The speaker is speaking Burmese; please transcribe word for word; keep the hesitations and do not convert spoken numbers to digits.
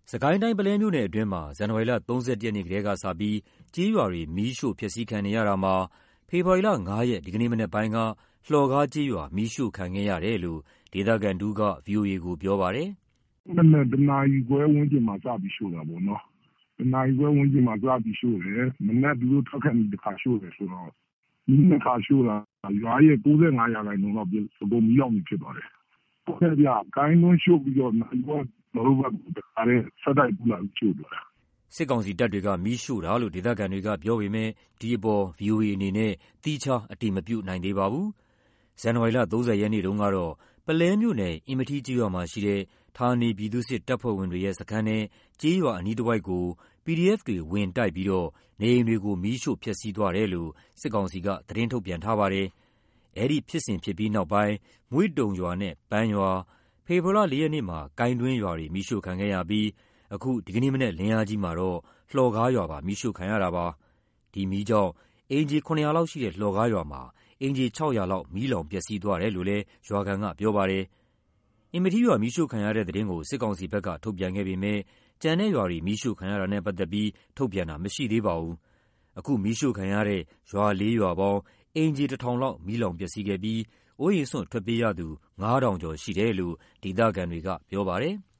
စကိုင်းတိုင်းပုလဲမြို့နယ်အတွင်းမှာဇန်နဝါရီလသုံး၁၁ရက်နေ့ကတည်းကစပြီးကျေးရွာတွေမီးရှို့ဖျက်ဆီးခံနေရတာမှာဖေဖော်ဝါရီလငါးရက်ဒီကနေ့မနက်ပိုင်းကလှော်ကားကျေးရွာမီးရှို့ခံခဲ့ရတယ်လို့ဒေသခံတဦးက ဗွီအိုအေကိုပြောပါတယ်။“မနက်တနာရီခွဲဝန်းကျင်မှာစပြီးရှို့တာပေါ့နော်။တနာရီခွဲဝန်းကျင်မှာစပြီးရှို့တယ်။မနက်သူတို့ထွက်ခါနီးတခါရှို့တယ်ဆိုတော့မီးနှစ်ခါရှို့တာရွာရဲ့၉၅ရာခိုင်နှုန်းလောက်အကုန်မီးလောင်ပြင်ဖြစ်သွားတယ်။ဟုတ်ကဲ့ဗျ။ကိုင်းတွင်းရှို့ပြီးတော့နာရီဝက်ကျွန်တော်တို့ဘက်ကိုတခါတည်းဆက်တိုက်ပို့လာပြီးရှို့သွားတာ။ ”စစ်ကောင်စီတပ်တွေကမီးရှို့တာလို့ဒေသခံတွေကပြောပေမယ့်ဒီအပေါ် ဗွီအိုအေအနေနဲ့သီးခြားအတည်မပြုနိုင်သေးပါဘူး။ဇန်နဝါရီလသုံး၀ရက်နေ့တုန်းကတော့ပုလဲမြို့နယ်အင်မထီးကျေးရွာမှာရှိတဲ့ဌာနေပြည်သူ့စစ်တပ်ဖွဲ့ဝင်တွေရဲ့စခန်းနဲ့ကျေးရွာအနီးတဝိုက်ကို ပီဒီအက်ဖ် တွေဝင်တိုက်ပြီးတော့နေအိမ်တွေကိုမီးရှို့ဖျက်ဆီးသွားတယ်လို့စစ်ကောင်စီကသတင်းထုတ်ပြန်ထားပါတယ်။အဲဒီဖြစ်စဉ်ဖြစ်ပြီးနောက်ပိုင်းမွေ့တုံရွာနဲ့ပန်းရွာ၊ဖေဖော်ဝါရီလလေးရက်နေ့မှာကိုင်းတွင်းရွာတွေမီးရှို့ခံခဲ့ရပြီးအခုဒီကနေ့မနက်လင်းအားကြီးမှာတော့လှော်ကားရွာပါမီးရှို့ခံရတာပါ။ဒီမီးကြောင့်အိမ်ခြေခုနှစ်ရာလောက်ရှိတဲ့လှော်ကားရွာမှာအိမ်ခြေခြောက်ရာလောက်မီးလောင်ပျက်စီးသွားတယ်လို့လည်းရွာခံကပြောပါတယ်။အင်မထီးရွာမီးရှို့ခံရတဲ့သတင်းကိုစစ်ကောင်စီဘက်ကထုတ်ပြန်ခဲ့ပေမယ့်ကျန်တဲ့ရွာတွေမီးရှို့ခံရတာနဲ့ပတ်သက်ပြီးထုတ်ပြန်တာမရှိသေးပါဘူး။အခုမီးရှို့ခံရတဲ့ရွာလေးရွာပေါင်းအိမ်ခြေတစ်ထောင်လောက်မီးလောင်ပျက်စီးခဲ့ပြီးအိုးအိမ်စွန့်ထွက်ပြေးရသူငါးထောင်ကျော်ရှိတယ်လို့ဒေသခံတွေကပြောပါတယ်။